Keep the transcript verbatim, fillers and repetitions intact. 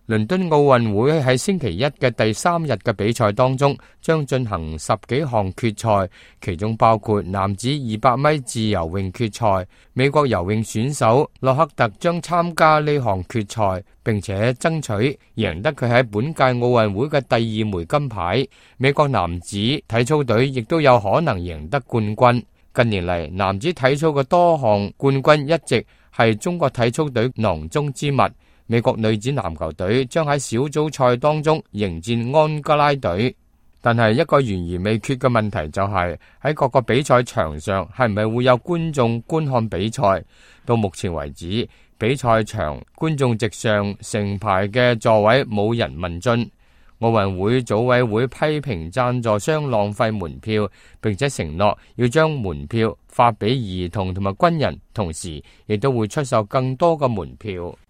倫敦奧運會喺星期一嘅第三日嘅比賽當中，將進行十幾項決賽，其中包括男子二百米自由泳決賽。美國游泳選手洛克特將參加呢項決賽，並且爭取贏得佢喺本屆奧運會嘅第二枚金牌。美國男子體操隊亦都有可能贏得冠軍。近年嚟，男子體操嘅多項冠軍一直係中國體操隊囊中之物。美國女子籃球隊將喺小組賽當中迎戰安哥拉隊，但係一個懸而未決嘅問題就係喺各個比賽場上係唔係會有觀眾觀看比賽？到目前為止，比賽場觀眾席上成排嘅座位冇人問津。奧運會組委會批評贊助商浪費門票，並且承諾要將門票發俾兒童同埋軍人，同時亦都會出售更多嘅門票。